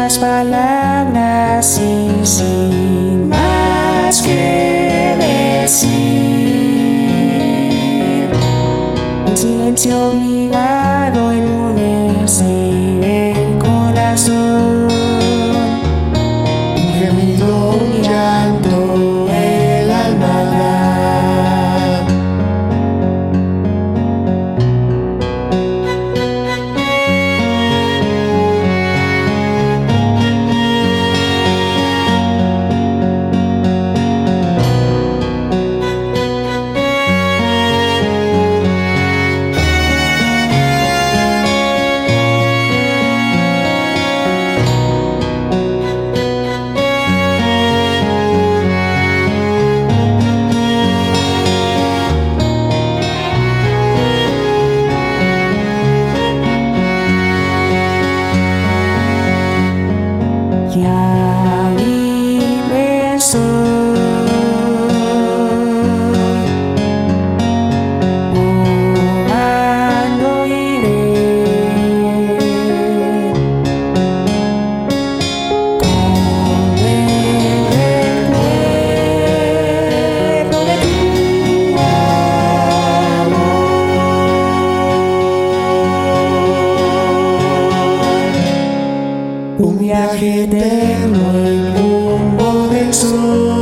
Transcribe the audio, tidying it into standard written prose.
las palabras y sin más que decir. Un silencio obligado enmudece el corazón. Un gemido, un llanto, el alma da. Ya libre soy, volando iré con el recuerdo de tu amor. Un viaje eterno en rumbo del sol.